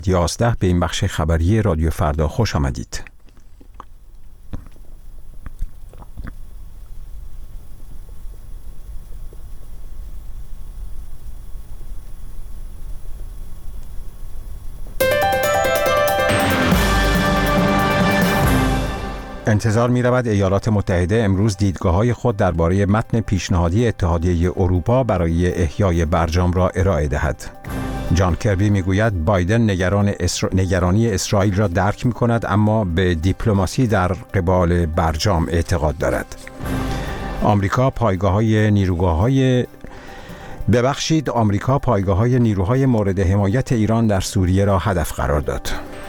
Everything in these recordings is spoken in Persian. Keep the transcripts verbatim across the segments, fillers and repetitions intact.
یازده به این بخش خبری رادیو فردا خوش آمدید. انتظار می رود ایالات متحده امروز دیدگاه‌های خود درباره متن پیشنهادی اتحادیه اروپا برای احیای برجام را ارائه دهد. جان کربی می گوید بایدن نگران اسر... نگرانی اسرائیل را درک می کند، اما به دیپلماسی در قبال برجام اعتقاد دارد. آمریکا پایگاه‌های نیروگاه‌های ببخشید آمریکا پایگاه‌های نیروهای مورد حمایت ایران در سوریه را هدف قرار داد.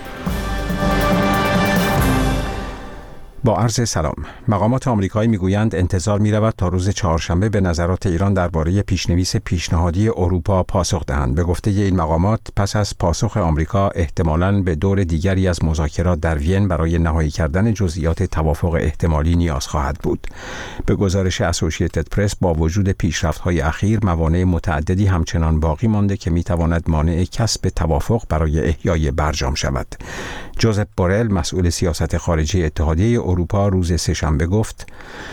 با عرض سلام. مقامات آمریکایی میگویند انتظار می‌رود تا روز چهارشنبه به نظرات ایران درباره پیشنویس پیشنهادی اروپا پاسخ دهند. به گفته این مقامات پس از پاسخ آمریکا احتمالاً به دور دیگری از مذاکرات در وین برای نهایی کردن جزئیات توافق احتمالی نیاز خواهد بود. به گزارش اسوسییتد پرس با وجود پیشرفت‌های اخیر موانع متعددی همچنان باقی مانده که می‌تواند مانع کسب توافق برای احیای برجام شود. جوزف بورل مسئول سیاست خارجی اتحادیه اروپا روز سه‌شنبه گفت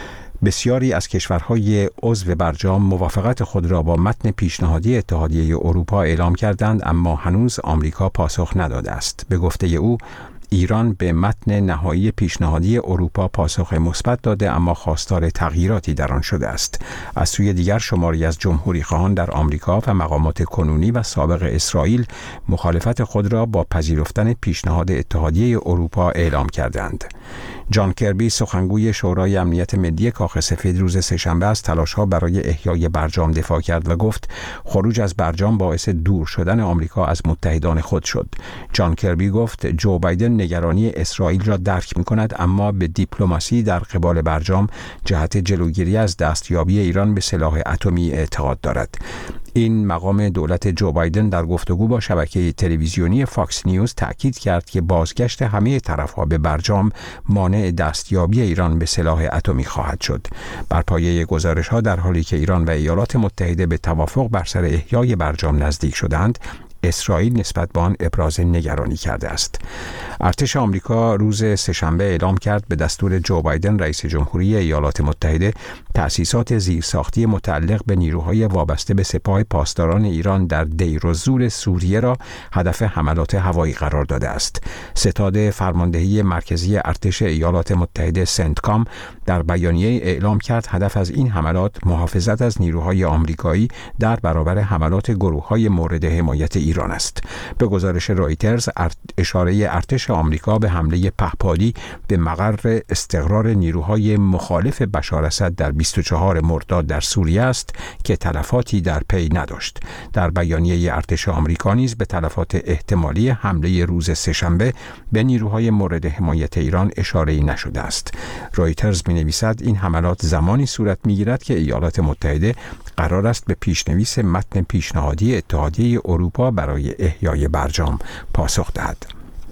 بسیاری از کشورهای عضو برجام موافقت خود را با متن پیشنهادی اتحادیه اروپا اعلام کردند، اما هنوز آمریکا پاسخ نداده است. به گفته او ایران به متن نهایی پیشنهادی اروپا پاسخ مثبت داده، اما خواستار تغییراتی در آن شده است. از سوی دیگر شماری از جمهوری خواهان در آمریکا و مقامات کنونی و سابق اسرائیل مخالفت خود را با پذیرفتن پیشنهاد اتحادیه اروپا اعلام کردند. جان کربی سخنگوی شورای امنیت ملی کاخ سفید روز سه‌شنبه از تلاش‌ها برای احیای برجام دفاع کرد و گفت خروج از برجام باعث دور شدن آمریکا از متحدان خود شد. جان کربی گفت جو بایدن نگرانی اسرائیل را درک می‌کند، اما به دیپلماسی در قبال برجام جهت جلوگیری از دستیابی ایران به سلاح اتمی اعتقاد دارد. این مقام دولت جو بایدن در گفتگو با شبکه تلویزیونی فاکس نیوز تأکید کرد که بازگشت همه طرف‌ها به برجام مانع دستیابی ایران به سلاح اتمی خواهد شد. بر پایه گزارش‌ها در حالی که ایران و ایالات متحده به توافق بر سر احیای برجام نزدیک شدند، اسرائیل نسبت به آن ابراز نگرانی کرده است. ارتش آمریکا روز سه‌شنبه اعلام کرد به دستور جو بایدن رئیس جمهوری ایالات متحده تأسیسات زیرساختی متعلق به نیروهای وابسته به سپاه پاسداران ایران در دیر الزور سوریه را هدف حملات هوایی قرار داده است. ستاد فرماندهی مرکزی ارتش ایالات متحده سنتکام در بیانیه اعلام کرد هدف از این حملات محافظت از نیروهای آمریکایی در برابر حملات گروه‌های مورد حمایت ایران است. به گزارش رایترز اشاره ارتش آمریکا به حمله پهپادی به مقر استقرار نیروهای مخالف بشار اسد در بیست و چهارم مرداد در سوریه است که تلفاتی در پی نداشت. در بیانیه ارتش آمریکا نیز به تلفات احتمالی حمله روز سه‌شنبه به نیروهای مورد حمایت ایران اشاره‌ای نشده است. رایترز می‌نویسد این حملات زمانی صورت می‌گیرد که ایالات متحده قرار است به پیشنویس متن پیشنهادی اتحادیه اروپا برای احیای برجام پاسخ دهد.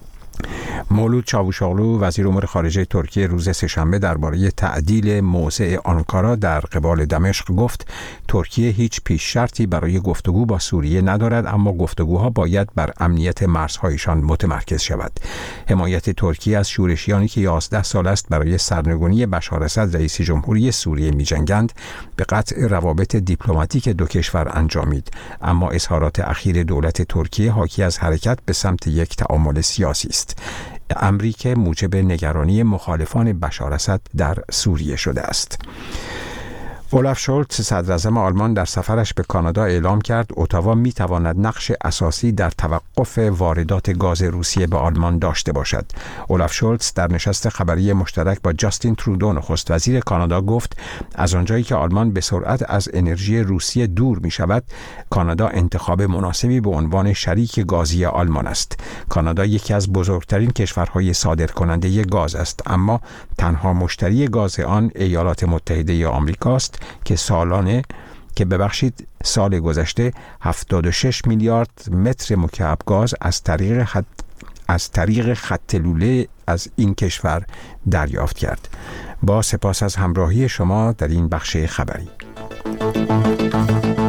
مولود چاوشاغلو وزیر امور خارجه ترکیه روز سه‌شنبه درباره تعدیل موضع آنکارا در قبال دمشق گفت ترکیه هیچ پیش شرطی برای گفتگو با سوریه ندارد، اما گفتگوها باید بر امنیت مرزهایشان متمرکز شود. حمایت ترکیه از شورشیانی که یازده سال است برای سرنگونی بشار اسد رئیس جمهوری سوریه می‌جنگند به قطع روابط دیپلماتیک دو کشور انجامید، اما اظهارات اخیر دولت ترکیه حاکی از حرکت به سمت یک تعامل سیاسی است. امری که موجب نگرانی مخالفان بشار اسد در سوریه شده است. اولاف شولتز صدراعظم آلمان در سفرش به کانادا اعلام کرد اتاوا می‌تواند نقش اساسی در توقف واردات گاز روسیه به آلمان داشته باشد. اولاف شولتز در نشست خبری مشترک با جاستین ترودو نخست وزیر کانادا گفت از آنجایی که آلمان به سرعت از انرژی روسیه دور می‌شود، کانادا انتخاب مناسبی به عنوان شریک گازی آلمان است. کانادا یکی از بزرگترین کشورهای صادرکننده گاز است، اما تنها مشتری گاز آن ایالات متحده آمریکا است که سالانه که ببخشید سال گذشته هفتاد و شش میلیارد متر مکعب گاز از طریق خط از طریق خط لوله از این کشور دریافت کرد. با سپاس از همراهی شما در این بخش خبری.